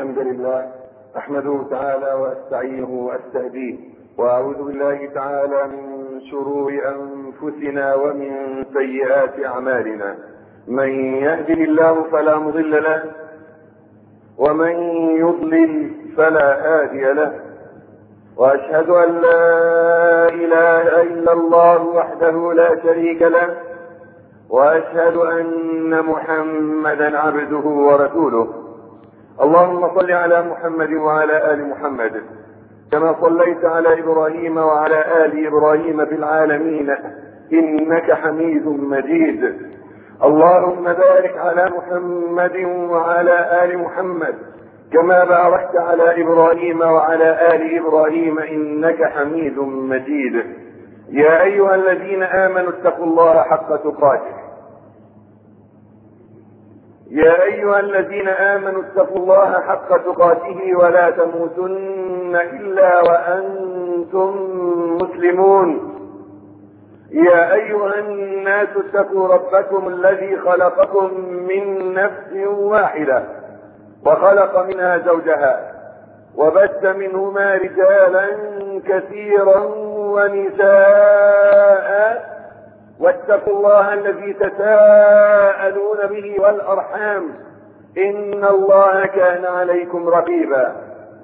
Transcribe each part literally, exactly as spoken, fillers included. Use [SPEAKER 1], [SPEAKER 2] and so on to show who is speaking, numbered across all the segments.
[SPEAKER 1] الحمد لله أحمده تعالى وأستعينه وأستهديه، وأعوذ بالله تعالى من شرور أنفسنا ومن سيئات أعمالنا. من يهده الله فلا مضل له، ومن يضلل فلا هادي له، وأشهد أن لا إله إلا الله وحده لا شريك له، وأشهد أن محمدا عبده ورسوله. اللهم صل على محمد وعلى آل محمد كما صليت على إبراهيم وعلى آل إبراهيم في العالمين إنك حميد مجيد. اللهم بارك على محمد وعلى آل محمد كما باركت على إبراهيم وعلى آل إبراهيم إنك حميد مجيد. يا أيها الذين آمنوا اتقوا الله حق تقاته يا أيها الذين آمنوا اتقوا الله حق تقاته ولا تموتن إلا وأنتم مسلمون. يا أيها الناس اتقوا ربكم الذي خلقكم من نفس واحدة وخلق منها زوجها وبث منهما رجالا كثيرا ونساء، واتقوا الله الذي تساءلون به والأرحام إن الله كان عليكم رقيبا.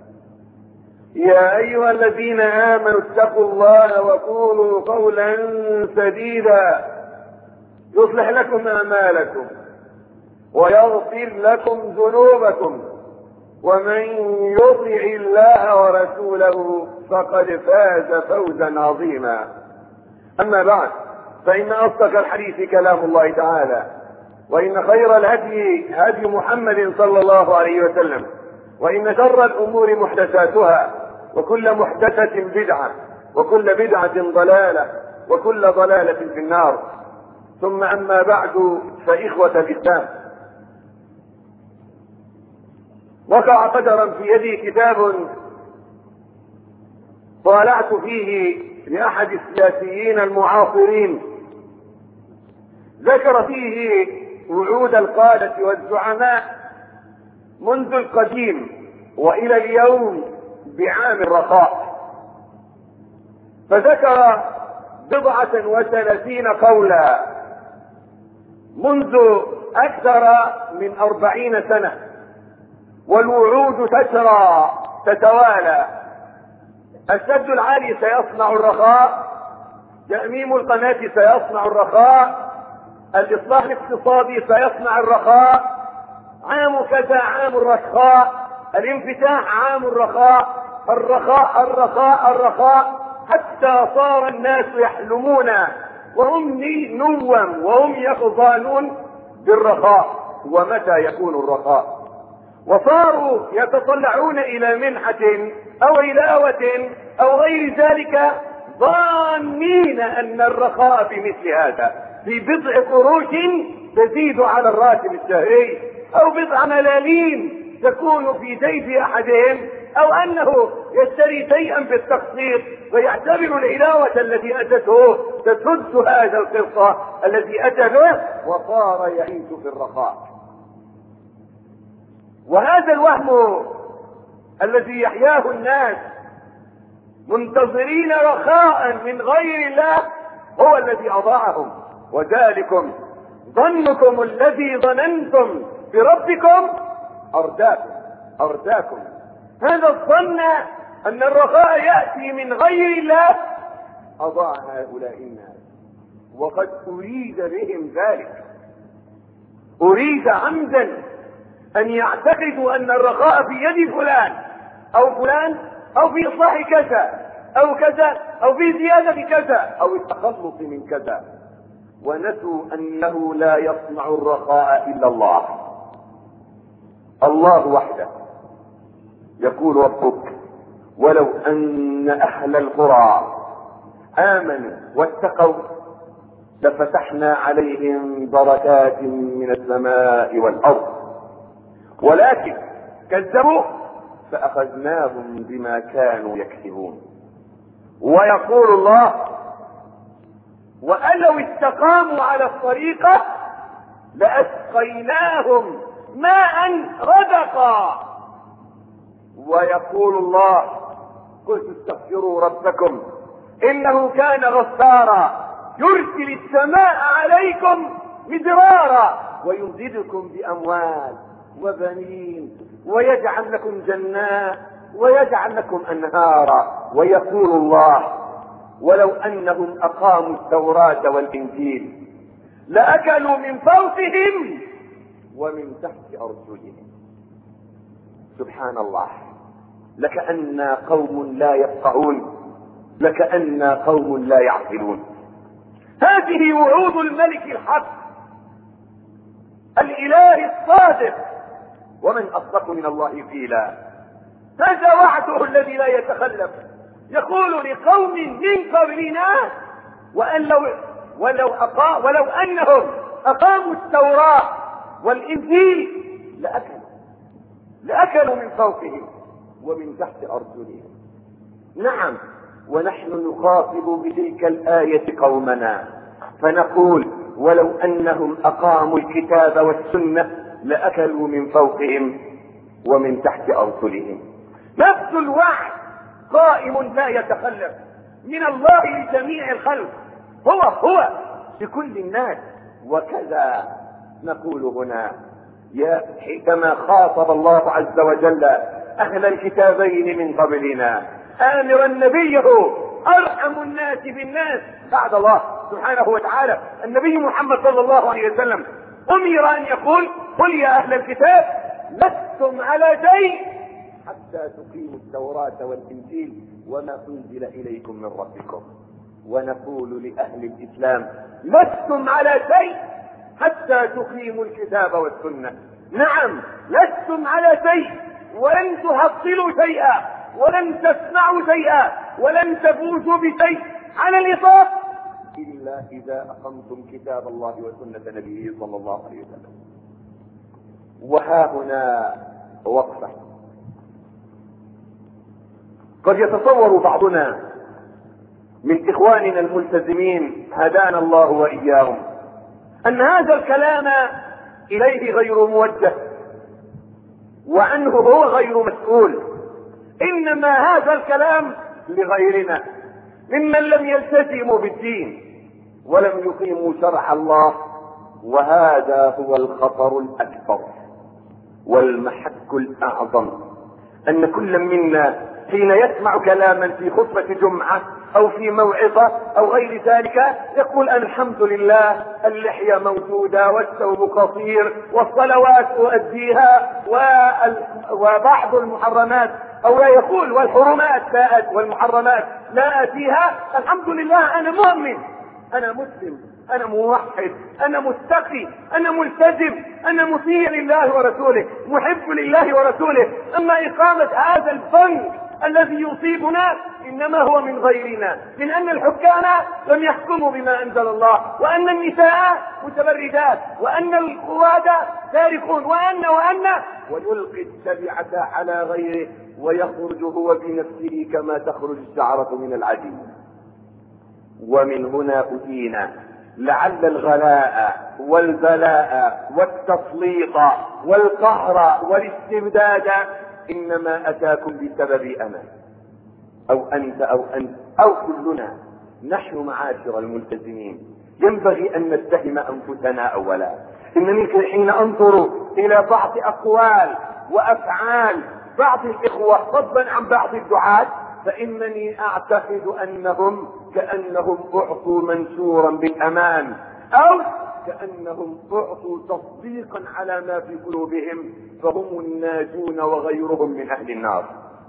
[SPEAKER 1] يا أيها الذين آمنوا اتقوا الله وقولوا قولا سديدا يصلح لكم أعمالكم ويغفر لكم ذنوبكم، ومن يطع الله ورسوله فقد فاز فوزا عظيما. أما بعد، فإن أصدق الحديث كلام الله تعالى، وإن خير الهدي هدي محمد صلى الله عليه وسلم، وإن شر الأمور محدثاتها، وكل محدثة بدعة، وكل بدعة ضلالة، وكل ضلالة في النار. ثم أما بعد، فإخوة الإسلام، وقع قدرا في يدي كتاب طالعت فيه لأحد السياسيين المعاصرين، ذكر فيه وعود القادة والزعماء منذ القديم وإلى اليوم بعام الرخاء، فذكر بضعة وثلاثين قولا منذ أكثر من أربعين سنة، والوعود تسرى تتوالى. السد العالي سيصنع الرخاء، تأميم القناة سيصنع الرخاء، الإصلاح الاقتصادي سيصنع الرخاء، عام كذا عام الرخاء، الانفتاح عام الرخاء، الرخاء الرخاء الرخاء، حتى صار الناس يحلمون وهم نوم وهم يخضعون بالرخاء. ومتى يكون الرخاء؟ وصاروا يتطلعون إلى منحة أو علاوة أو غير ذلك، ظانين أن الرخاء بمثل هذا، في بضع قروش تزيد على الراتب الشهري، أو بضع ملاليم تكون في جيب أحدهم، أو أنه يشتري شيئا بالتقسيط ويعتبر العلاوة التي أتته تسد هذا القرصة الذي أتى به، وصار يعيش في الرخاء. وهذا الوهم الذي يحياه الناس منتظرين رخاء من غير الله هو الذي أضاعهم. وذلكم ظنكم الذي ظننتم بربكم أرداكم أرداكم هذا الظن أن الرخاء يأتي من غير الله أضاع هؤلاء الناس، وقد أريد بهم ذلك، أريد عمدا أن يعتقدوا أن الرخاء في يد فلان أو فلان، أو في إصلاح كذا أو كذا، أو في زيادة كذا، أو التخلص من كذا، ونسوا أنه لا يصنع الرخاء إلا الله. الله وحده. يقول ربك: ولو أن أهل القرى آمنوا واتقوا لفتحنا عليهم بركات من السماء والأرض، ولكن كذبوا فأخذناهم بما كانوا يكسبون. ويقول الله: وأن لو استقاموا على الطريقة لأسقيناهم ماء غدقا. ويقول الله: قلت استغفروا ربكم إنه كان غفارا يرسل السماء عليكم مدرارا ويمددكم بأموال وبنين ويجعل لكم جنات ويجعل لكم أنهارا. ويقول الله: ولو أنهم أقاموا التوراة والإنجيل لأكلوا من فوقهم ومن تحت أرجلهم. سبحان الله، لكأننا قوم لا يفقهون، لكأننا قوم لا يعقلون. هذه وعود الملك الحق الإله الصادق، ومن أصدق من الله قيلا. هذا وعده الذي لا يتخلف، يقول لقوم من قبلنا: وأن لو ولو, أقا ولو أنهم أقاموا التوراة والإنجيل لأكلوا لأكلوا من فوقهم ومن تحت أرجلهم. نعم، ونحن نخاطب بتلك الآية قومنا فنقول: ولو أنهم أقاموا الكتاب والسنة لأكلوا من فوقهم ومن تحت أرجلهم. نفس الوعد قائم لا يتخلف من الله لجميع الخلق، هو هو لكل الناس. وكذا نقول هنا يا كما خاطب الله عز وجل أهل الكتابين من قبلنا آمرا نبيه أرحم الناس بالناس بعد الله سبحانه وتعالى النبي محمد صلى الله عليه وسلم أمر أن يقول: قل يا أهل الكتاب لستم على شيء حتى تقيموا التوراة والإنجيل وما أنزل إليكم من ربكم. ونقول لأهل الإسلام: لستم على شيء حتى تقيموا الكتاب والسنة. نعم، لستم على شيء ولن تحصلوا شيئا ولن تسمعوا شيئا ولن تفوزوا بشيء على الإطلاق إلا إذا أقمتم كتاب الله وسنة نبيه صلى الله عليه وسلم. وها هنا وقفة. قد يتصور بعضنا من إخواننا الملتزمين هدانا الله وإياهم أن هذا الكلام إليه غير موجه وعنه هو غير مسؤول، إنما هذا الكلام لغيرنا ممن لم يلتزموا بالدين ولم يقيموا شرع الله. وهذا هو الخطر الأكبر والمحك الأعظم، أن كل منا حين يسمع كلاما في خطبة جمعة أو في موعظة أو غير ذلك يقول: الحمد لله اللحية موجودة والثوب قصير والصلوات أؤديها وبعض المحرمات، أو لا يقول والحرمات لا والمحرمات لا أتيها. الحمد لله، أنا مؤمن، أنا مسلم، أنا موحد، أنا متقي، أنا ملتزم، أنا مطيع لله ورسوله، محب لله ورسوله. أما إقامة هذا الفن الذي يصيبنا إنما هو من غيرنا، من أن الحكام لم يحكموا بما أنزل الله، وأن النساء متبرجات، وأن القوادة سارقون، وأن وأن ويلقي التبعة على غيره ويخرج هو بنفسه كما تخرج الشعرة من العجين. ومن هنا أتينا لعل الغلاء والبلاء والتسليط والقهر والاستبداد إنما أتاكم بسببي أنا أو أنت أو أنت أو كلنا. نحن معاشر الملتزمين ينبغي أن نتهم أنفسنا أولا. إنني حين أنظر إلى بعض أقوال وأفعال بعض الإخوة فضلا عن بعض الدعاة فإنني أعتقد أنهم كأنهم أعطوا منشورا بالأمان، أو كأنهم أعطوا تصديقا على ما في قلوبهم فهم الناجون وغيرهم من أهل النار.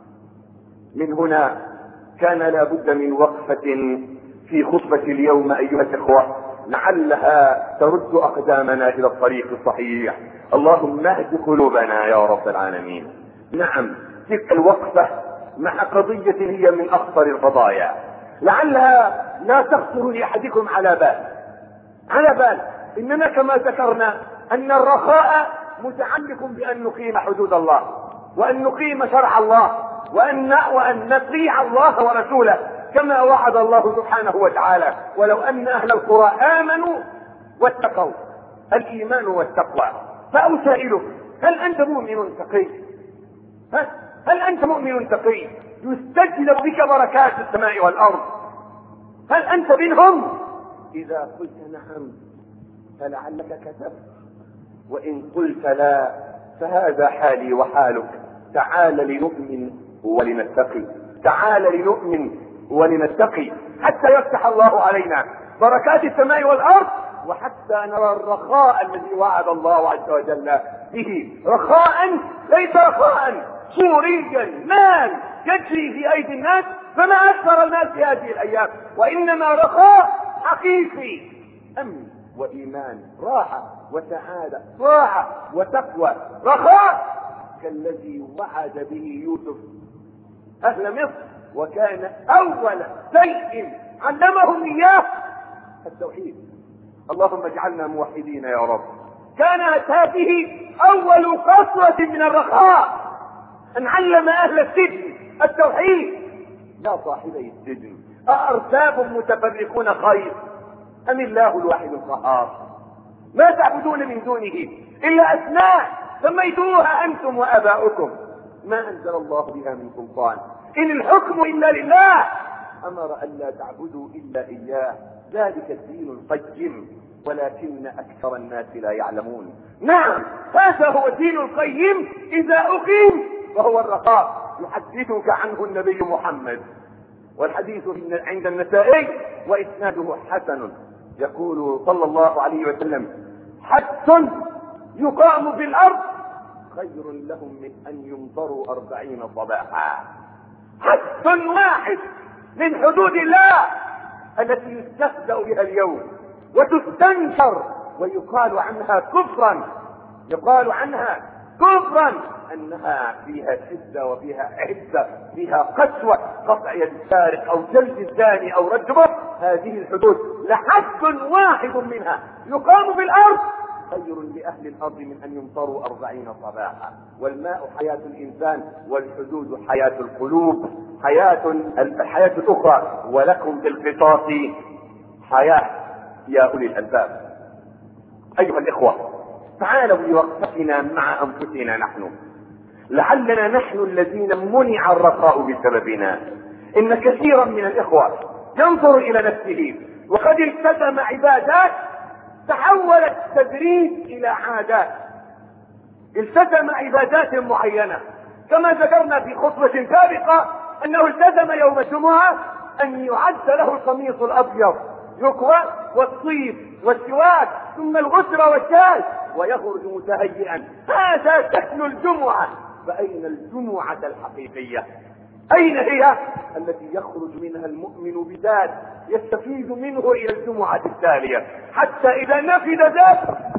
[SPEAKER 1] من هنا كان لا بد من وقفة في خطبة اليوم أيها الإخوة لعلها ترد أقدامنا إلى الطريق الصحيح. اللهم اهد قلوبنا يا رب العالمين. نعم، تلك الوقفة مع قضية هي من أخطر القضايا لعلها لا تخطر لأحدكم على بال على بال إننا كما ذكرنا أن الرخاء متعلق بأن نقيم حدود الله وأن نقيم شرع الله وأن وأن نطيع الله ورسوله كما وعد الله سبحانه وتعالى: ولو أن أهل القرى آمنوا واتقوا. الإيمان والتقوى. فأسائلك: هل أنت مؤمن تقي؟ هل
[SPEAKER 2] أنت مؤمن تقي يستجلب بك بركات السماء والأرض، هل أنت منهم؟ إذا قلت نعم فلعلك كذبت، وإن قلت لا فهذا حالي وحالك. تعال لنؤمن ولنتقي، تعال لنؤمن ولنتقي حتى يفتح الله علينا بركات السماء والأرض، وحتى نرى الرخاء الذي وعد الله عز وجل به. رخاء ليس رخاء صوريا مال يجري في أيدي الناس، فما أكثر المال في هذه الأيام، وإنما رخاء حقيقي، أمن وإيمان، راحة وسعادة، راحة وتقوى، رخاء كالذي وعد به يوسف أهل مصر، وكان أول شيء علمهم إياه التوحيد. اللهم اجعلنا موحدين يا رب. كانت هذه أول قسوة من الرخاء، أن علم أهل السجن التوحيد. يا صاحبي السجن، أأرباب متفرقون خير أم الله الواحد القهار؟ ما تعبدون من دونه إلا أسماء سميتوها أنتم وآباؤكم ما أنزل الله بها من سلطان، إن الحكم إلا لله، أمر أن لا تعبدوا إلا إياه، ذلك الدين القيم ولكن أكثر الناس لا يعلمون. نعم، هذا هو الدين القيم إذا أقيم، وهو الرخاء يحدثك عنه النبي محمد، والحديث عند النسائي وإسناده حسن. يقول صلى الله عليه وسلم: حد يقام في الأرض خير لهم من أن يمطروا أربعين صباحا. حد واحد من حدود الله التي يستهزأ بها اليوم وتستنكر ويقال عنها كفرا، يقال عنها كفرا أنها فيها شدة وفيها عزة، فيها قسوة، قطع يد السارق أو جلد الزاني أو رجمه. هذه الحدود لحد واحد منها يقام في الأرض خير لأهل الأرض من أن يمطروا أربعين صباحا. والماء حياة الإنسان، والحدود حياة القلوب، حياة الحياة الأخرى، ولكم في القصاص حياة يا أولي الألباب. أيها الإخوة، تعالوا لوقفتنا مع أنفسنا نحن، لعلنا نحن الذين منع الرخاء بسببنا. إن كثيرا من الإخوة ينظر إلى نفسه وقد التزم عبادات تحولت تدريج إلى عادات، التزم عبادات معينة، كما ذكرنا في خطبة سابقة أنه التزم يوم الجمعة أن يعد له القميص الأبيض يكوى والصيف والسواك ثم الغسل والشاي ويخرج متهيئا. هذا شكل الجمعة. فأين الجمعة الحقيقية؟ أين هي التي يخرج منها المؤمن بذات يستفيد منه إلى الجمعة التالية، حتى إذا نفذ ذات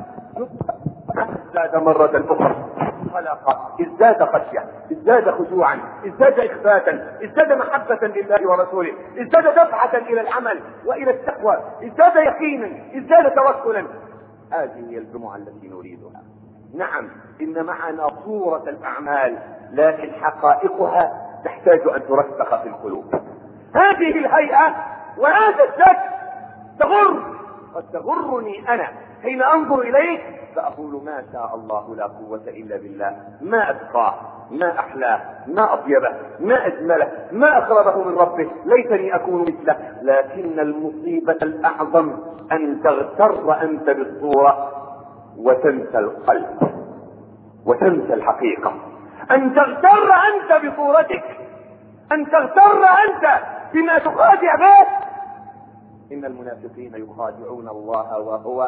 [SPEAKER 2] ازداد مرة أخرى خلق، ازداد خشية، ازداد خشوعا، ازداد إخباتا، ازداد محبة لله ورسوله، ازداد دفعة إلى العمل وإلى التقوى، ازداد يقينا، ازداد توكلا. هذه هي الجمعة التي نريدها. نعم، إن معنا صورة الأعمال، لكن حقائقها تحتاج أن ترسخ في القلوب. هذه الهيئة وهذا الشكل تغر، قد تغرني أنا حين أنظر إليه فأقول ما شاء الله لا قوة إلا بالله، ما أتقاه، ما أحلاه، ما أطيبه، ما أجمله، ما أقربه من ربه، ليتني أكون مثله. لكن المصيبة الأعظم أن تغتر أنت بالصورة وتنسى القلب وتنسى الحقيقة، أن تغتر أنت بصورتك، أن تغتر أنت بما تخادع به. إن المنافقين يخادعون الله وهو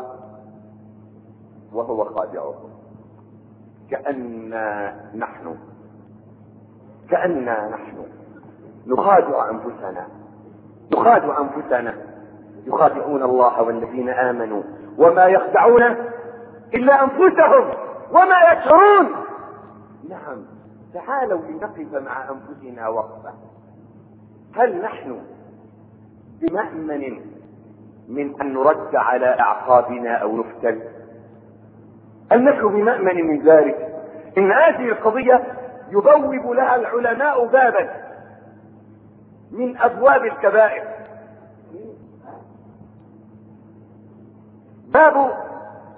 [SPEAKER 2] وهو خادعهم. كأننا نحن كأننا نحن نخادع أنفسنا نخادع أنفسنا يخادعون الله والذين آمنوا وما يخدعون إلا أنفسهم وما يشعرون. نعم، تعالوا لنقف مع أنفسنا وقفة. هل نحن بمأمن من أن نرد على أعقابنا أو نفتن؟ هل نحن بمأمن من ذلك؟ إن هذه القضية يبوب لها العلماء بابا من أبواب الكبائر، باب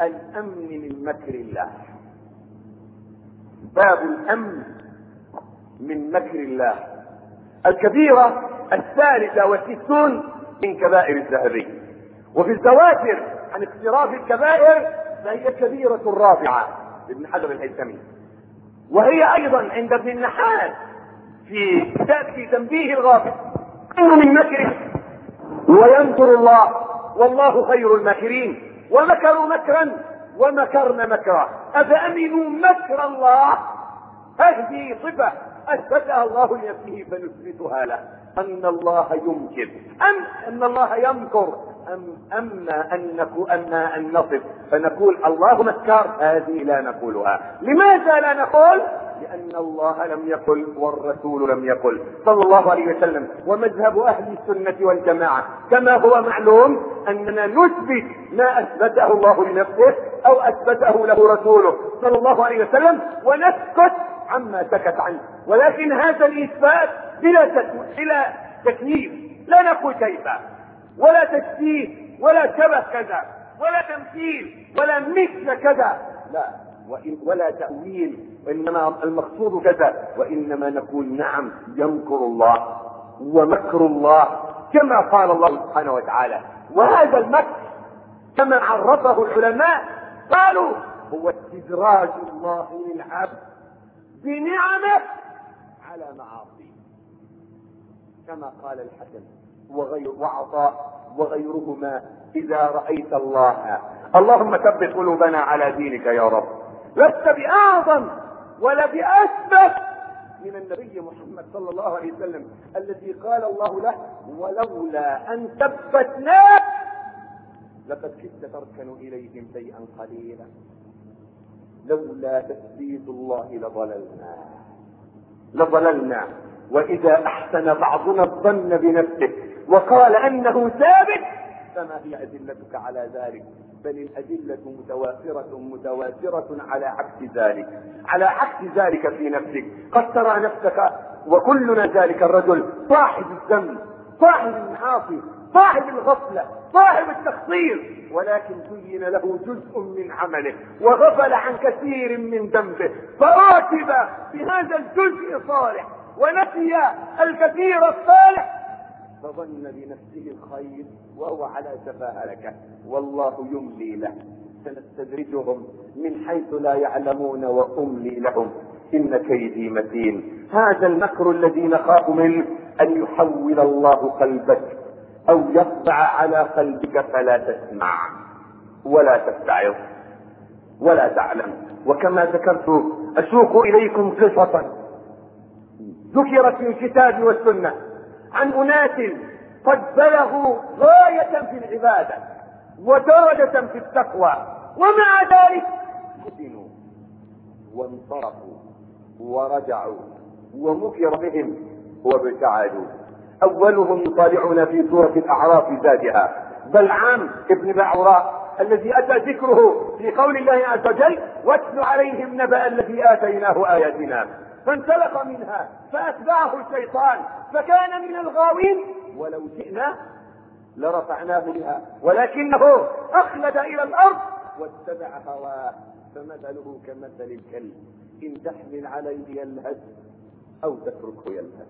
[SPEAKER 2] الأمن من مكر الله، باب الأمن من مكر الله. الكبيرة الثالثة والستون من كبائر الذهبي. وفي الزواجر عن اقتراف الكبائر فهي الكبيرة الرابعة لابن حجر الهيثمي، وهي ايضا عند ابن النحاس في كتاب في تنبيه الغافل انه من مكره ويمكر الله والله خير الماكرين ومكروا مكرا ومكرنا مكرا افامنوا مكر الله. هذه صفة اثبتها الله لنفسه فنثبتها له، ان الله يمكر ام ان الله يمكر أم أما أن نقول أما أن نصف فنقول الله مكار، هذه لا نقولها. لماذا لا نقول؟ لأن الله لم يقل والرسول لم يقل صلى الله عليه وسلم. ومذهب أهل السنة والجماعة كما هو معلوم أننا نثبت ما أثبته الله لنفسه أو أثبته له رسوله صلى الله عليه وسلم ونسكت عما سكت عنه، ولكن هذا الإثبات بلا بلا تكييف، لا نقول كيف ولا تشبيه ولا شبه كذا ولا تمثيل ولا مثل كذا، لا، ولا تأويل، وإنما المقصود كذا، وإنما نقول نعم يمكر الله ومكر الله كما قال الله سبحانه وتعالى. وهذا المكر كما عرفه العلماء قالوا هو استدراج الله للعبد بنعمه على معاصيه، كما قال الحسن وغير وعطاء وغيرهما إذا رأيت الله اللهم ثبت قلوبنا على دينك يا رب، لست بأعظم ولا بأثبت من النبي محمد صلى الله عليه وسلم الذي قال الله له ولولا أن ثبتناك لقد كدت تركن إليهم شيئا قليلا، لولا تثبيت الله لضللنا لضللنا وإذا أحسن بعضنا الظن بنفسه وقال أنه ثابت فما هي أدلتك على ذلك؟ بل الأدلة متوافرة متواترة على عكس ذلك، على عكس ذلك في نفسك. قد ترى نفسك وكلنا ذلك الرجل صاحب الذنب صاحب المعاصي صاحب الغفلة صاحب التقصير، ولكن زين له جزء من عمله وغفل عن كثير من ذنبه فأعتب بهذا الجزء صالح ونسي الكثير الصالح فظن بنفسه الخير وهو على شفا هلكة، والله يملي له سنستدرجهم من حيث لا يعلمون وأملي لهم إن كيدي متين. هذا المكر الذي نخاف منه أن يحول الله قلبك أو يطبع على قلبك فلا تسمع ولا تستعظ ولا تعلم. وكما ذكرت أسوق إليكم قصة ذكرت في الكتاب والسنة عن أناس قد بلغوا غاية في العبادة ودرجة في التقوى ومع ذلك فتنوا وانصرفوا ورجعوا ومكر بهم وابتعدوا. أولهم يطالعنا في سورة الأعراف ذاتها بلعام ابن بعوراء الذي أتى ذكره في قول الله عز وجل واتل عليهم نبأ الذي آتيناه آياتنا فانسلخ منها فأتبعه الشيطان فكان من الغاوين ولو شئنا لرفعناه بها ولكنه أخلد إلى الأرض واتبع هواه فمثله كمثل الكلب إن تحمل عليه يلهث أو تتركه يلهث.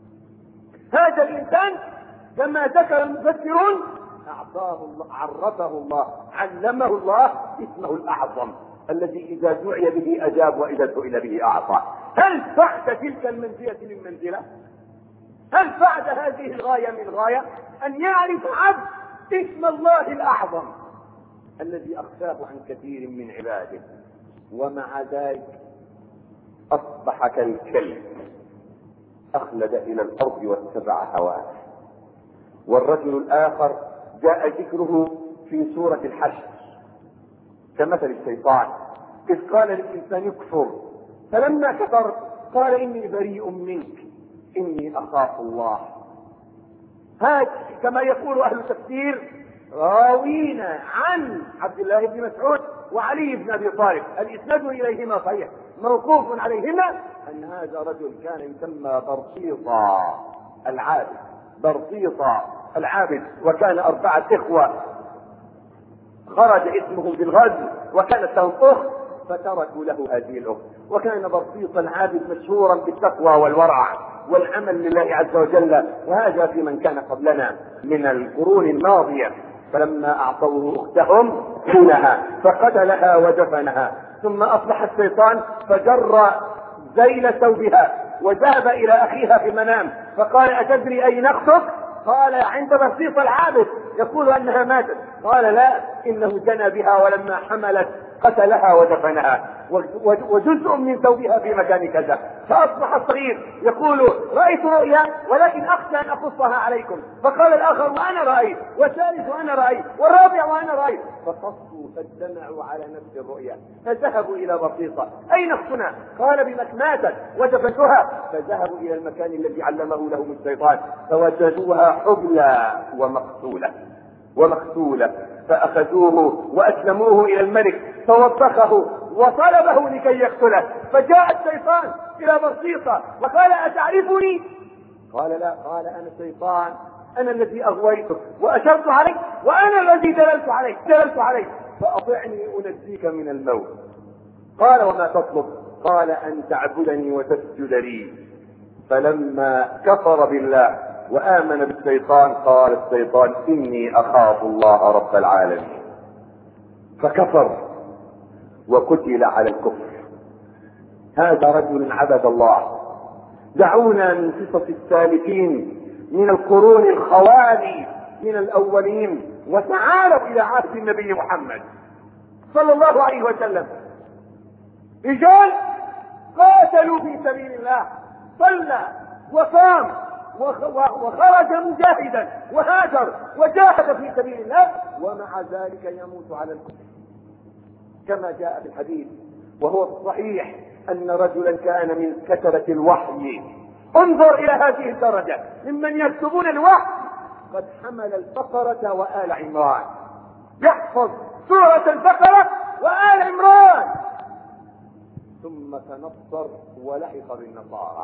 [SPEAKER 2] هذا الإنسان كما ذكر المفسرون أعطاه الله عرفه الله علمه الله اسمه الأعظم الذي إذا دعي به أجاب وإذا سئل به أعطى. هل بعد تلك المنزلة من منزلة؟ هل بعد هذه الغاية من غاية؟ أن يعرف عبد اسم الله الأعظم الذي أخفاه عن كثير من عباده ومع ذلك أصبح كالكلب أخلد إلى الأرض واتبع هواه. والرجل الآخر جاء ذكره في سورة الحشر كمثل الشيطان إذ قال للإنسان يكفر فلما كفر قال إني بريء منك إني أخاف الله. هذا كما يقول أهل التفسير راوين عن عبد الله بن مسعود وعلي بن أبي طالب الإسناد إليهما صحيح موقوف عليهما أن هذا رجل كان يسمى برصيطا العابد برصيطا العابد وكان أربعة إخوة خرج اسمهم في الغزو وكانت لهم أخت فتركوا له هذه الأخت. وكان برصيص العابد مشهورا بالتقوى والورع والعمل لله عز وجل، وهذا في من كان قبلنا من القرون الماضية. فلما أعطوه أختهم دونها فقتلها ودفنها. ثم أصبح الشيطان فجر ذيل ثوبها وذهب إلى أخيها في المنام فقال: أتدري أين أختك؟ قال: عند برصيص العابد يقول أنها ماتت. قال: لا، إنه زنى بها ولما حملت قتلها ودفنها، وجزء من ثوبها في مكان كذا. فأصبح الصغير يقول: رأيت رؤيا ولكن أخشى أن أقصها عليكم. فقال الآخر: وأنا رأيت، والثالث وأنا رأيت، والرابع وأنا رأيت. فقصوا فاجتمعوا على نفس الرؤيا فذهبوا إلى بصيصة: أين أختنا؟ قال: بمك ماتت ودفنتها. فذهبوا إلى المكان الذي علمه لهم الشيطان فوجدوها حبلى ومقتولة ومقتولة فأخذوه وأسلموه إلى الملك فوبخه وطلبه لكي يقتله. فجاء الشيطان إلى بصيصة وقال: أتعرفني؟ قال: لا. قال: أنا الشيطان، أنا الذي أغويتك وأشرت عليك، وأنا الذي دللت عليك دللت عليك فأطعني أنجيك من الموت. قال: وما تطلب؟ قال: أن تعبدني وتسجد لي. فلما كفر بالله وآمن بالشيطان قال الشيطان: إني أخاف الله رب العالمين. فكفر وقتل على الكفر. هذا رجل عبد الله. دعونا من قصص السالكين من القرون الخوالي من الأولين وتعالوا إلى عهد النبي محمد صلى الله عليه وسلم. رجال قاتلوا في سبيل الله، صلى وصام وخرج مجاهدا وهاجر وجاهد في سبيل الله، ومع ذلك يموت على الكفر كما جاء في الحديث وهو الصحيح أن رجلا كان من كتبة الوحي. انظر إلى هذه الدرجة ممن يكتبون الوحي قد حمل البقرة وآل عمران، يحفظ سورة البقرة وآل عمران، ثم تنصر ولحق بالنصارى.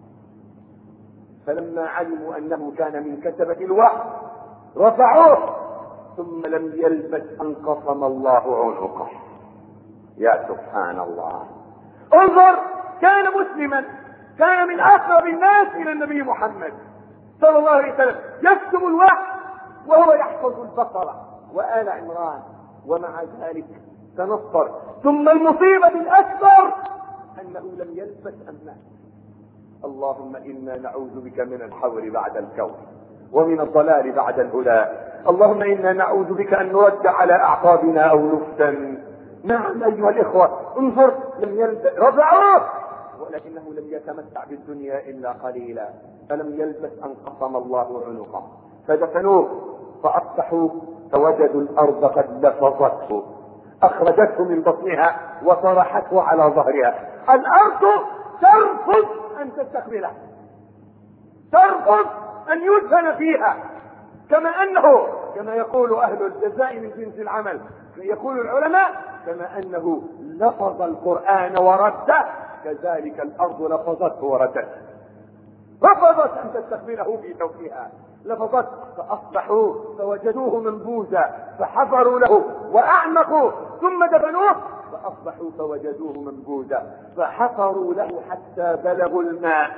[SPEAKER 2] فلما علموا أنه كان من كتبة الوحي رفعوه، ثم لم يلبث أن قصم الله عنقه. يا سبحان الله. انظر، كان مسلما، كان من أقرب الناس إلى النبي محمد صلى الله عليه وسلم، يكتب الوحي وهو يحفظ البقرة وآل عمران، ومع ذلك تنصر. ثم المصيبة الأكبر أنه لم يلبث أن مات. اللهم إنا نعوذ بك من الحور بعد الكون ومن الضلال بعد الهدى. اللهم إنا نعوذ بك أن نرد على أعقابنا أو نفتن. نعم أيها الإخوة، انظر، لم يلبث، رفعوه ولكنه لم يتمتع بالدنيا إلا قليلا، فلم يلبث أن قصم الله عنقه فدفنوه. فأصبحوا فوجدوا الأرض قد لفظته، أخرجته من بطنها وطرحته على ظهرها. الأرض ترفض أن تستقبله، ترفض أن يدفن فيها، كما أنه كما يقول أهل الجزاء من جنس العمل، يقول العلماء كما أنه لفظ القرآن ورده كذلك الأرض لفظته وردته، رفضت أن تستقبله في توفيها، لفظت. فأصبحوا فوجدوه منبوذا فحفروا له وأعمقوا ثم دفنوه، فأصبحوا فوجدوه منبوذا فحفروا له حتى بلغوا الماء،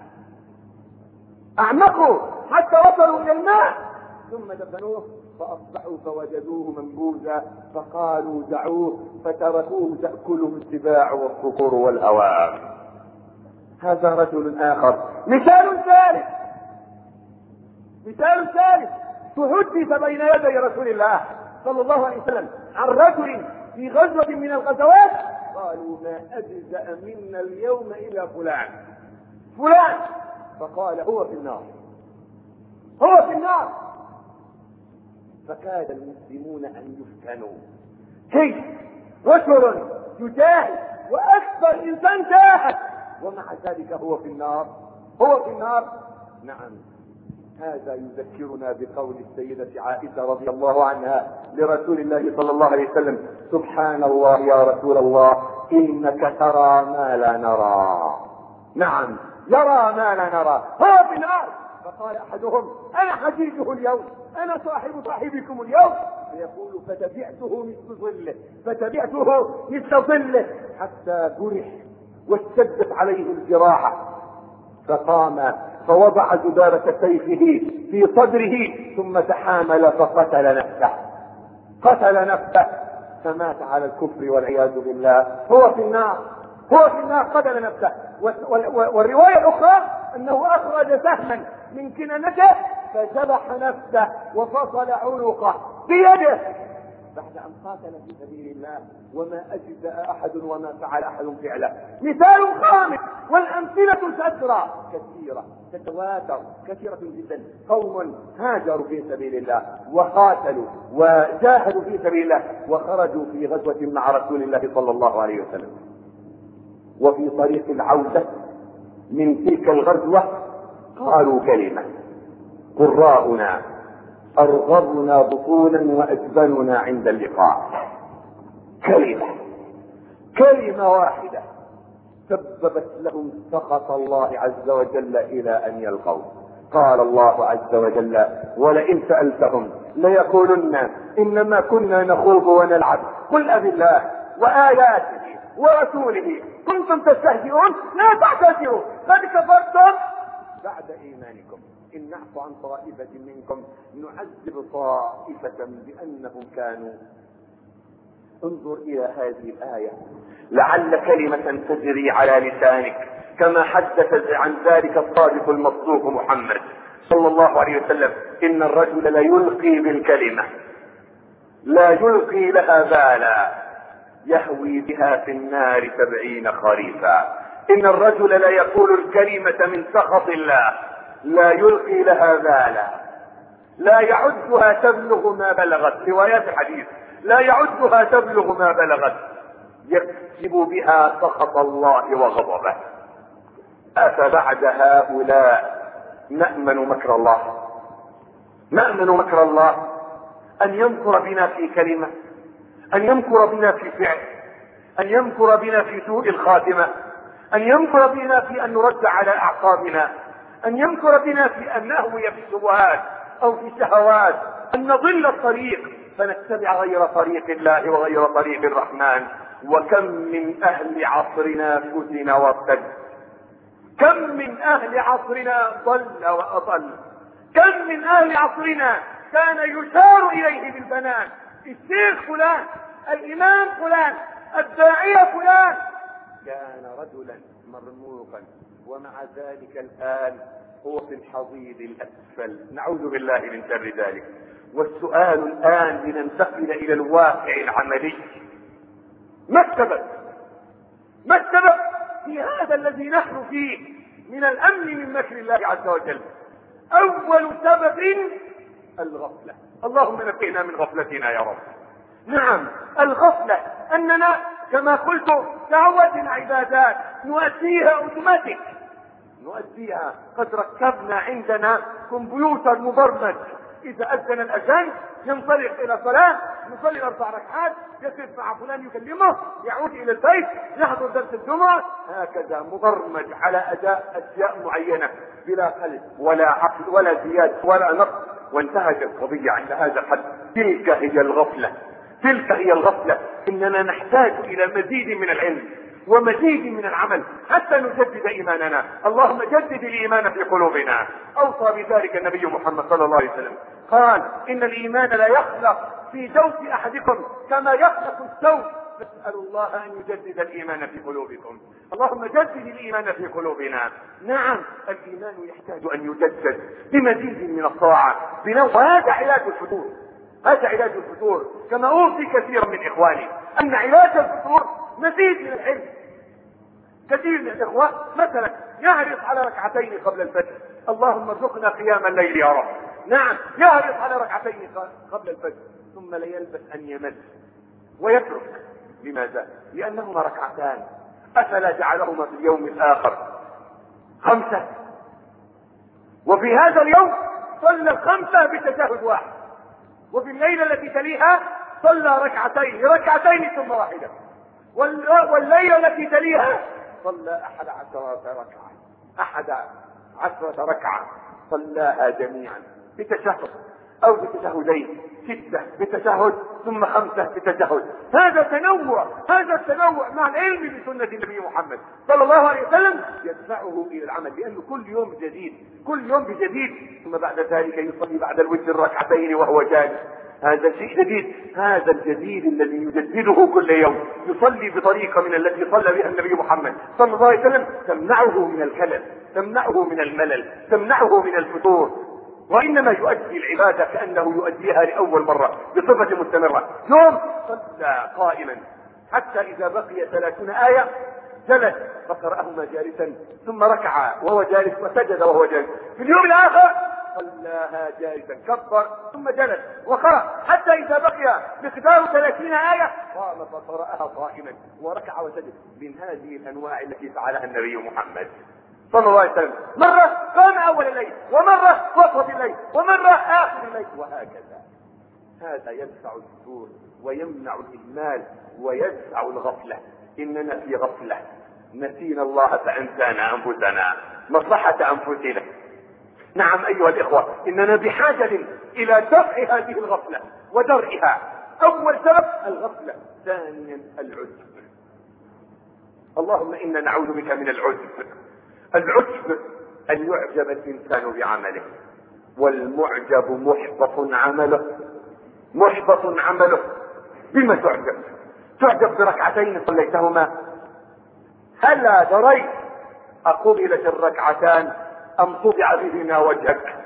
[SPEAKER 2] أعمقوا حتى وصلوا إلى الماء ثم دفنوه، فأصبحوا فوجدوه منبوذا فقالوا دعوه، فتركوه تأكله السباع والصقور والهوام. هذا رجل آخر. مثال ثالث، مثال ثالث تحدث بين يدي رسول الله صلى الله عليه وسلم عن رجل في غزوة من الغزوات قالوا ما أجزأ منا اليوم إلا فلان فلان، فقال هو في النار، هو في النار. فكاد المسلمون أن يفتنوا، كيف رجل يجاهد وأكثر إنسان جاهد ومع ذلك هو في النار، هو في النار. نعم، هذا يذكرنا بقول السيدة عائشة رضي الله عنها لرسول الله صلى الله عليه وسلم: سبحان الله يا رسول الله، إنك ترى ما لا نرى. نعم، يرى ما لا نرى، هو في النار. فقال أحدهم: أنا حجيجه اليوم، أنا صاحب صاحبكم اليوم. يقول فتبعته مثل ظله فتبعته مثل ظله حتى جرح واشتدت عليه الجراحة، فقام فوضع زبارة سيفه في صدره ثم تحامل فقتل نفسه قتل نفسه فمات على الكفر والعياذ بالله. هو في النار هو في النار قتل نفسه. والرواية الأخرى أنه أخرج سهما من كنانته فذبح نفسه وفصل عنقه بيده بعد أن قاتل في سبيل الله وما أجزأ أحد وما فعل أحد فعله. مثال خامس، والأمثلة تترى كثيرة تتواتر كثيرة جدا. قوم هاجروا في سبيل الله وقاتلوا وجاهدوا في سبيل الله وخرجوا في غزوة مع رسول الله صلى الله عليه وسلم، وفي طريق العودة من تلك الغزوة قالوا كلمة: قراؤنا أرغبنا بطونا وأجبننا عند اللقاء. كلمة كلمة واحدة سببت لهم سخط الله عز وجل إلى أن يلقوا. قال الله عز وجل: ولئن سألتهم ليقولن إنما كنا نخوض ونلعب قل أبي الله وآياته ورسوله كنتم تستهزئون لا تعتذروا قد كفرتم بعد إيمانكم إن نعفو عن طائفة منكم نعذب طائفة بأنهم كانوا. انظر إلى هذه الآية لعل كلمة تجري على لسانك كما حدث عن ذلك الصادق المصدوق محمد صلى الله عليه وسلم: إن الرجل لا يلقي بالكلمة لا يلقي لها بالا يهوي بها في النار سبعين خريفا. إن الرجل لا يقول الكلمة من سخط الله لا يلقي لها بالا لا يعدها تبلغ ما بلغت. روايات الحديث: لا يعدها تبلغ ما بلغت يكسب بها سخط الله وغضبه. أفبعد هؤلاء نأمن مكر الله؟ نأمن مكر الله أن يمكر بنا في كلمة، أن يمكر بنا في فعل، أن يمكر بنا في سوء الخاتمة، أن يمكر بنا في أن نرد على أعقابنا، أن يمكر بنا في أن نهوي في الشبهات أو في الشهوات، أن نضل الطريق فنتبع غير طريق الله وغير طريق الرحمن. وكم من أهل عصرنا فتن وارتد، كم من أهل عصرنا ضل وأضل، كم من أهل عصرنا كان يشار إليه بالبنان: الشيخ فلان، الإمام فلان، الداعية فلان، كان رجلا مرموقا، ومع ذلك الآن هو في الحضيض الأسفل، نعوذ بالله من شر ذلك. والسؤال الآن لننتقل إلى الواقع العملي: ما السبب؟ ما السبب في هذا الذي نحن فيه من الأمن من مكر الله عز وجل؟ أول سبب الغفلة. اللهم نبهنا من غفلتنا يا رب. نعم، الغفلة، أننا كما قلت تعودنا عبادات نؤديها اوتوماتيك، نؤديها قد ركبنا عندنا كمبيوتر مبرمج، إذا أذن الأذان ينطلق إلى صلاة، يصلي أربع ركعات، يقف مع فلان يكلمه، يعود إلى البيت، يحضر درس الجمعة، هكذا مبرمج على أداء أشياء معينة بلا قلب ولا عقل ولا زيادة ولا نقص، وانتهت القضية عند هذا الحد. تلك هي الغفلة، تلك هي الغفلة. إننا نحتاج إلى مزيد من العلم ومزيد من العمل حتى نجدد إيماننا. اللهم جدد الإيمان في قلوبنا. أوصى بذلك النبي محمد صلى الله عليه وسلم، قال: إن الإيمان لا يخلق في جوف أحدكم كما يخلق الثوب، نسأل الله أن يجدد الإيمان في قلوبكم. اللهم جدد الإيمان في قلوبنا. نعم، الإيمان يحتاج أن يجدد بمزيد من الطاعة بنوع. هذا علاج الفتور، هذا علاج الفتور، كما أوصي كثيرا من إخواني أن علاج الفتور مزيد من العلم. كثير من الإخوة مثلا يحرص على ركعتين قبل الفجر، اللهم ارزقنا قيام الليل يا رب. نعم، يحرص على ركعتين قبل الفجر، ثم لا يلبث أن يمل ويترك. لماذا؟ لأنهما ركعتان، أفلا جعلهما في اليوم الآخر خمسة؟ وفي هذا اليوم صلى الخمسة بتشهد واحد، وفي الليلة التي تليها صلى ركعتين ركعتين ثم واحدة، والليلة التي تليها صلى أحد عشرة ركعة أحد عشرة ركعة صلاها جميعا بتشهد. او بتشهدين، ستة بتشهد ثم خمسة بتشهد. هذا تنوع، هذا التنوع مع العلم بسنة النبي محمد صلى الله عليه وسلم يدفعه الى العمل، لانه كل يوم جديد، كل يوم بجديد. ثم بعد ذلك يصلي بعد الوتر ركعتين وهو جالس، هذا شيء جديد. هذا الجديد الذي يجدده كل يوم، يصلي بطريقة من التي صلى بها النبي محمد صلى الله عليه وسلم، تمنعه من الكلل، تمنعه من الملل، تمنعه من الفتور، وإنما يؤدي العبادة كأنه يؤديها لأول مرة بصفة مستمرة. يوم صلى قائما حتى إذا بقي ثلاثون آية جلس فقرأهما جالسا، ثم ركع وهو جالس وسجد وهو جالس. في اليوم الآخر صلاها جالسا، كبر ثم جلس وقرأ حتى إذا بقي مقدار ثلاثين آية قام فقرأها قائما وركع وسجد. من هذه الأنواع التي فعلها النبي محمد صلى الله عليه وسلم. مرة قام أول الليل، ومرة وسط الليل، ومرة آخر الليل، وهكذا. هذا يدفع الفتور ويمنع الإهمال ويدفع الغفلة. إننا في غفلة، نسينا الله فأنسانا أنفسنا، مصلحة أنفسنا. نعم أيها الإخوة، إننا بحاجة إلى دفع هذه الغفلة ودرئها. أول سبب الغفلة، ثانيا العجب. اللهم إنا نعوذ بك من العجب. العجب أن يعجب الإنسان بعمله، والمعجب محبط عمله، محبط عمله. بما تعجب؟ تعجب بركعتين صليتهما، هلا دريت أقبلت الركعتان أم طبع بهما وجهك؟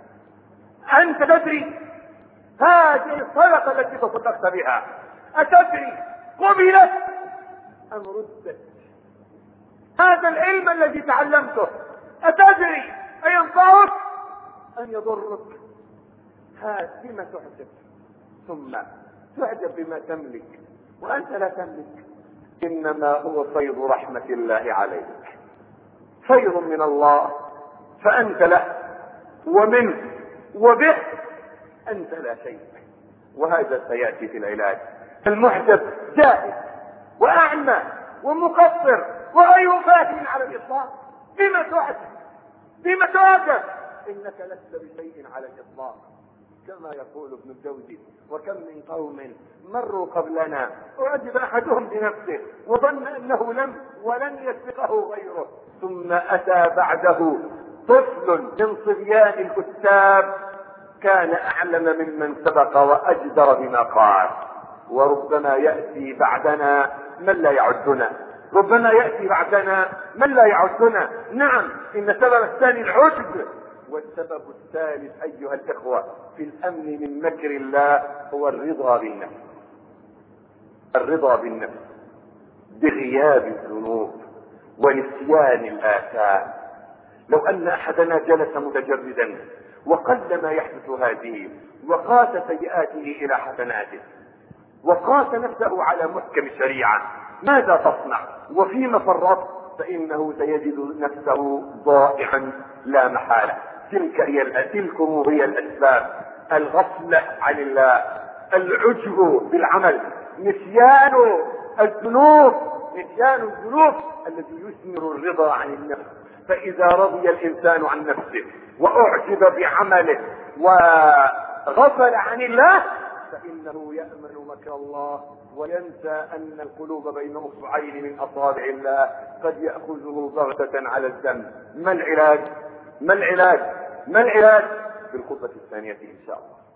[SPEAKER 2] أنت تدري هذه الصدقة التي تصدقت بها أتدري قبلت أم ردت؟ هذا العلم الذي تعلمته أتدري أينفعك أم يضرك؟ هذا بما تعجب. ثم تعجب بما تملك وأنت لا تملك. إنما هو فيض رحمة الله عليك، خير من الله، فأنت له ومنه وبه أنت لا شيء. وهذا سيأتي في العلاج. المعجب جاهل وأعمى ومقصر وغير فاهم على الإطلاق. بما تعجب؟ بما تعجب؟ إنك لست بشيء على الإطلاق. كما يقول ابن الجوزي: وكم من قوم مروا قبلنا أعجب أحدهم بنفسه وظن أنه لم ولن يسبقه غيره، ثم أتى بعده طفل من صبيان الكتاب كان أعلم ممن سبق وأجدر بما قال. وربما يأتي بعدنا من لا يعدنا، ربما يأتي بعدنا من لا يعدنا. نعم، إن السبب الثاني العجب. والسبب الثالث أيها الإخوة في الأمن من مكر الله هو الرضا بالنفس. الرضا بالنفس بغياب الذنوب ونسيان الآثام. لو أن أحدنا جلس متجردا وقل ما يحدث هذه وقاس سيئاته إلى حسناته وقاس نفسه على محكم الشريعة، ماذا تصنع وفيما فرط؟ فإنه سيجد نفسه ضائعا لا محالة. تلك هي تلكم هي الأسباب: الغفلة عن الله، العجب بالعمل، نسيان الذنوب، نسيان الذنوب الذي يثمر الرضا عن النفس. فإذا رضي الإنسان عن نفسه وأعجب بعمله وغفل عن الله فإنه يأمن مكر الله وينسى أن القلوب بين أصبعين من أصابع الله قد يأخذه ضغطة على الذنب. ما العلاج؟ ما العلاج؟ ما العلاج؟ في الخطبة الثانية إن شاء الله.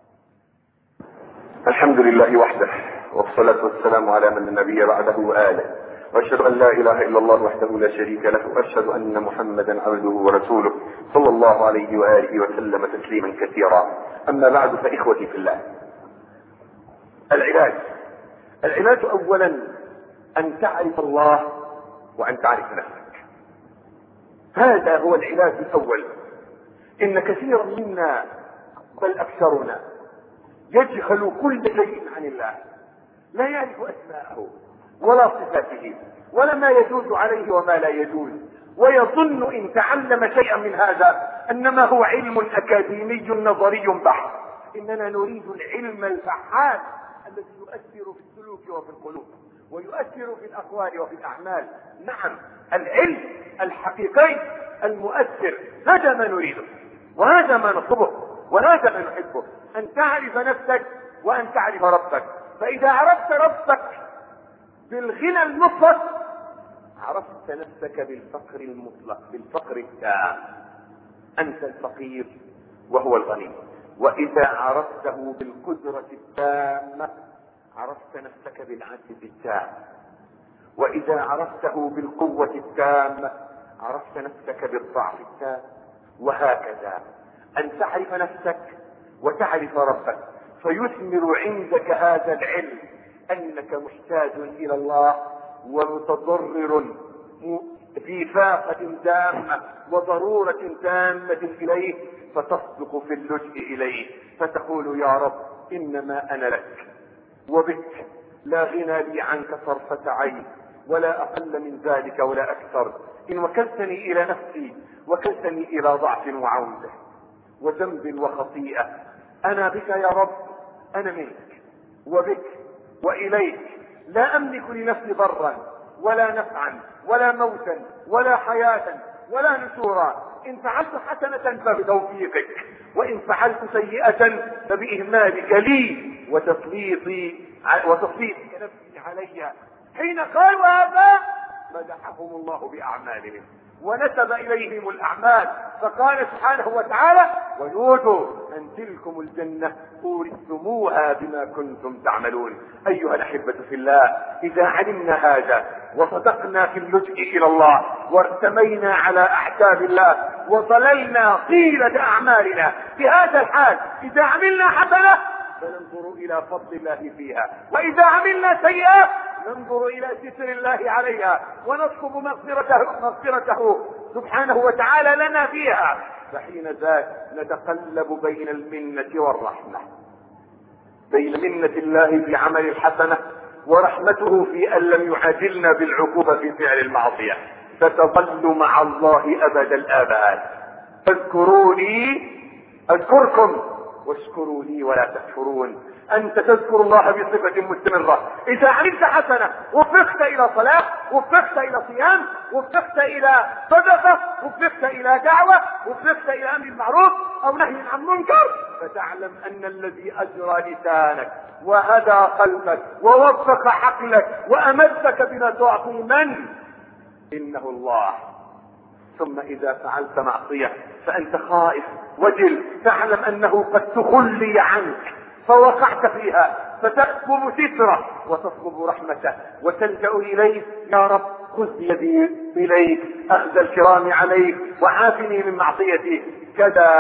[SPEAKER 2] الحمد لله وحده، والصلاة والسلام على من لا نبي بعده وآله، وأشهد أن لا إله إلا الله وحده لا شريك له، وأشهد أن محمدا عبده ورسوله صلى الله عليه وآله وسلم تسليما كثيرا. أما بعد، فإخوتي في الله، العلاج العلاج أولا أن تعرف الله وأن تعرف نفسك. هذا هو العلاج الأول. إن كثيرا منا بل أكثرنا يجهل كل شيء عن الله، لا يعرف أسماءه ولا صفاته ولا ما يجوز عليه وما لا يجوز، ويظن إن تعلم شيئا من هذا أنما هو علم أكاديمي نظري بحت. إننا نريد العلم الفعال الذي يؤثر في السلوك وفي القلوب ويؤثر في الأقوال وفي الأعمال. نعم، العلم الحقيقي المؤثر، هذا ما نريده وهذا ما نطلبه. وهذا ما نحبه، ان تعرف نفسك وان تعرف ربك. فاذا عرفت ربك بالغنى المطلق عرفت نفسك بالفقر المطلق، بالفقر التام. انت الفقير وهو الغني. واذا عرفته بالقدرة التامة عرفت نفسك بالعجز التام. واذا عرفته بالقوة التامة عرفت نفسك بالضعف التام. وهكذا ان تعرف نفسك وتعرف ربك، فيثمر عندك هذا العلم انك محتاج الى الله ومتضرر في فاقة تامة وضرورة تامة اليه، فتصدق في اللجء اليه فتقول: يا رب انما انا لك وبك، لا غنى لي عنك طرفة عين ولا اقل من ذلك ولا اكثر. ان وكلتني الى نفسي وكلتني الى ضعف وعوزة وذنب وخطيئة، انا بك يا رب، انا منك وبك واليك، لا املك لنفسي ضرا ولا نفعا ولا موتا ولا حياة ولا نشورا. ان فعلت حسنة فبتوفيقك، وان فعلت سيئة فبإهمالك لي وتسليطي وتسليطك نفسي علي. حين قالوا هذا مدحهم الله بأعمالهم ونسب إليهم الأعمال، فقال سبحانه وتعالى: ونودوا أن تلكم الجنة أورثتموها بما كنتم تعملون. أيها الأحبة في الله، إذا علمنا هذا وصدقنا في اللجء إلى الله وارتمينا على أعتاب الله وظللنا طيلة أعمالنا في هذا الحال، إذا عملنا حسنة فننظر إلى فضل الله فيها، وإذا عملنا سيئة ننظر إلى ستر الله عليها ونطلب مغفرته, مغفرته سبحانه وتعالى لنا فيها. فحين ذاك نتقلب بين المنة والرحمة، بين منة الله في عمل الحسنة ورحمته في أن لم يعاجلنا بالعقوبة في فعل المعصية، فتظل مع الله أبد الآباد. فاذكروني أذكركم واشكروا لي ولا تكفرون. انت تذكر الله بصفة مستمرة. اذا عملت حسنة وفقت الى صلاة، وفقت الى صيام، وفقت الى صدقة، وفقت الى دعوة، وفقت الى امر بالمعروف او نهي عن منكر، فتعلم ان الذي اجرى لسانك وهدى قلبك ووفق عقلك وامدك بما تعطي من انه الله. ثم اذا فعلت معصية فانت خائف وجل، تعلم انه قد تخلي عنك فوقعت فيها، فتطلب ستره وتطلب رحمته وتلجأ اليه: يا رب خذ بيدي اليك اخذ الكرام عليك وعافني من معصيتي. كذا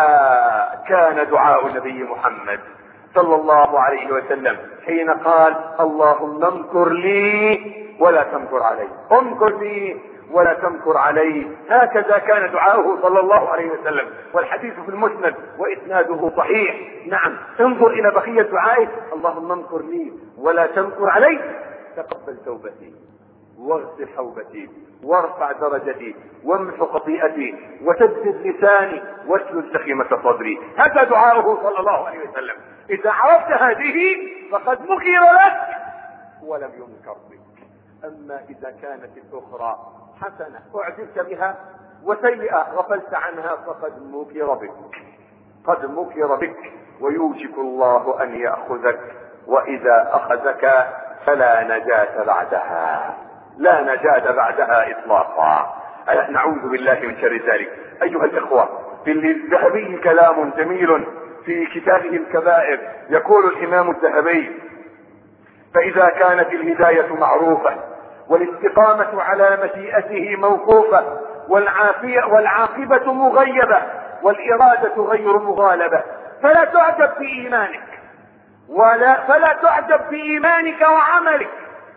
[SPEAKER 2] كان دعاء النبي محمد صلى الله عليه وسلم حين قال: اللهم امكر لي ولا تمكر علي، امكر لي ولا تمكر عليه. هكذا كان دعاؤه صلى الله عليه وسلم، والحديث في المسند وإسناده صحيح. نعم، انظر إلى بقية دعائه: اللهم امكر لي ولا تمكر علي، تقبل توبتي واغسل حوبتي وارفع درجتي وامحو خطيئتي وسدد لساني واسلل سخيمة صدري. هذا دعاؤه صلى الله عليه وسلم. إذا عرفت هذه فقد مكر لك ولم ينكر بك. أما إذا كانت الأخرى حسنة أعجبت بها وسيئة غفلت عنها فقد مكر بك، قد مكر بك، ويوشك الله أن يأخذك، وإذا أخذك فلا نجاة بعدها، لا نجاة بعدها إطلاقا. نعوذ بالله من شر ذلك. أيها الإخوة، في الذهبي كلام جميل في كتابه الكبائر، يقول الإمام الذهبي: فإذا كانت الهداية معروفة والاستقامة على مشيئته موقوفة والعافية والعاقبة مغيبة والإرادة غير مغالبة، فلا تعجب بإيمانك ولا فلا تعجب بإيمانك وعملك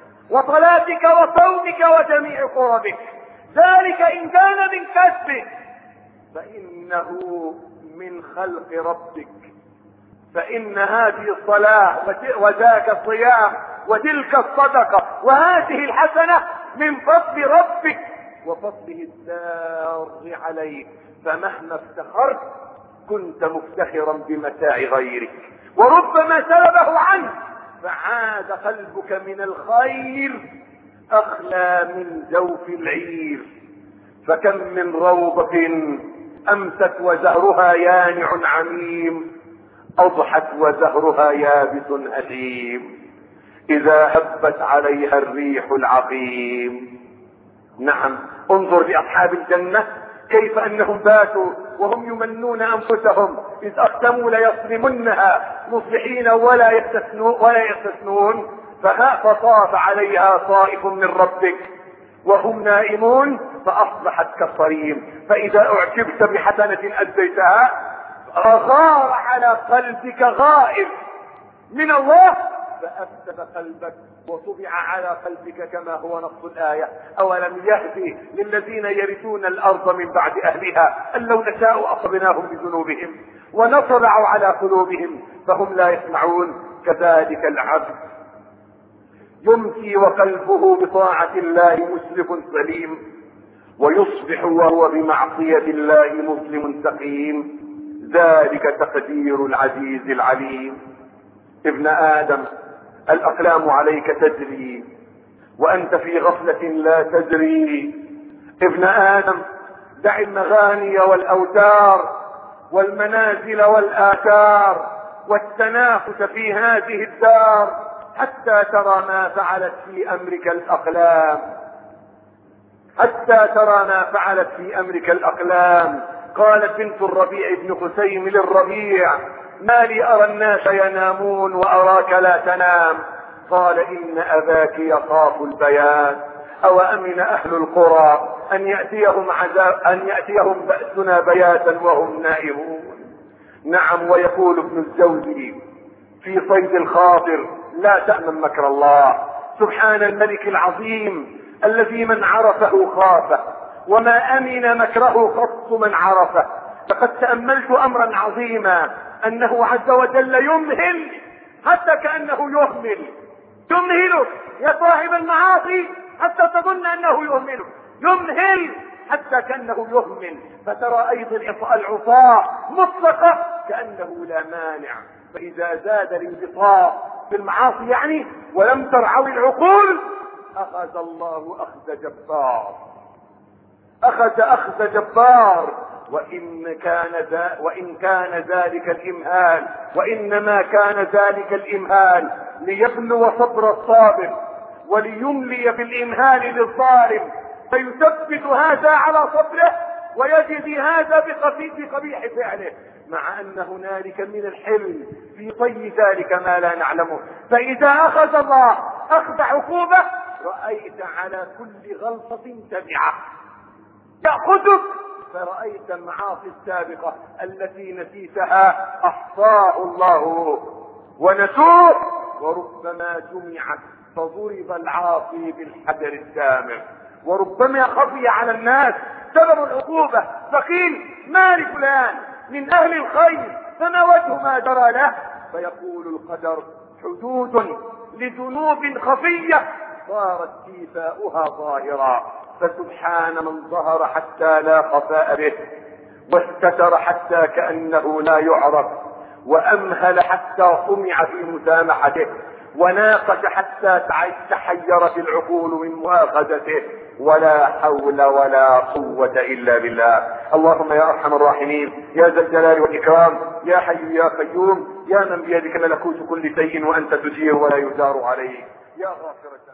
[SPEAKER 2] وصلاتك وصومك وجميع قربك، ذلك إن كان من كسبك فإنه من خلق ربك، فإن هذه الصلاة وذاك الصيام وتلك الصدقة وهذه الحسنة من فضل ربك وفضله السار عليك، فمهما افتخرت كنت مفتخرا بمتاع غيرك وربما سلبه عنك، فعاد قلبك من الخير أخلى من جوف العير. فكم من روضة أمست وزهرها يانع عميم
[SPEAKER 1] اضحت وزهرها يابس هشيم اذا هبت عليها الريح العقيم. نعم، انظر لاصحاب الجنة كيف انهم باتوا وهم يمنون انفسهم اذ اقسموا ليصرمنها مصبحين ولا يستثنون ولا يستثنون فطاف عليها طائف من ربك وهم نائمون فاصبحت كالصريم. فاذا اعجبت بحسنة اديتها غار على قلبك غائب من الله فافسد قلبك وطبع على قلبك كما هو نص الآية. أولم يهدي للذين يرثون الأرض من بعد أهلها أن لو نشاء أصبناهم بذنوبهم ونطبع على قلوبهم فهم لا يسمعون. كذلك العبد يمسي وقلبه بطاعة الله مسرف سليم ويصبح وهو بمعصية الله مسلم سقيم. ذلك تقدير العزيز العليم. ابن آدم الأقلام عليك تجري وأنت في غفلة لا تدري. ابن آدم دع المغاني والأوتار والمنازل والآثار والتنافس في هذه الدار حتى ترى ما فعلت في أمرك الأقلام حتى ترى ما فعلت في أمرك الأقلام. قالت بنت الربيع بن خثيم للربيع ما لي أرى الناس ينامون وأراك لا تنام؟ قال إن أباك يخاف البيان أو أمن أهل القرى أن يأتيهم عذاب أن يأتيهم بأسنا بياتا وهم نائمون. نعم، ويقول ابن الجوزي في صيد الخاطر لا تأمن مكر الله. سبحان الملك العظيم الذي من عرفه خافه وما أمن مكره خص من عرفه. لقد تأملت أمرا عظيما أنه عز وجل يمهل حتى كأنه يهمل يمهلك يا صاحب المعاصي حتى تظن أنه يهملك يمهل حتى كأنه يهمل. فترى أيضا العصاة مطلقة كأنه لا مانع. فإذا زاد الانبساط في المعاصي يعني ولم ترعوي العقول أخذ الله أخذ جبار أخذ أخذ جبار. وإن كان ذا وإن كان ذلك الإمهال وإنما كان ذلك الإمهال ليبلو صبر الصابر وليملي بالإمهال للظالم فيثبت هذا على صبره ويجزي هذا بقبيح فعله، مع أن هنالك من الحلم في طي ذلك ما لا نعلمه. فإذا أخذ الله أخذ عقوبة رأيت على كل غلطة تبعة يأخذك، فرأيت المعاصي السابقة التي نسيتها أحصاه الله ونسوه وربما جمعت فضرب العاصي بالحجر الدامر. وربما خفي على الناس سبب العقوبة فقيل ما لفلان من أهل الخير فما وجه ما درى له، فيقول القدر حدود لذنوب خفية صارت كيفاؤها ظاهرا. فسبحان من ظهر حتى لا خفاء به واستتر حتى كأنه لا يعرف وأمهل حتى طمع في مسامحته وناقش حتى تحيرت العقول من مؤاخذته. ولا حول ولا قوة إلا بالله. اللهم يا أرحم الراحمين يا ذا الجلال والإكرام يا حي يا قيوم يا من بيدك ملكوت كل شيء وأنت تجير ولا يجار عليك يا غافر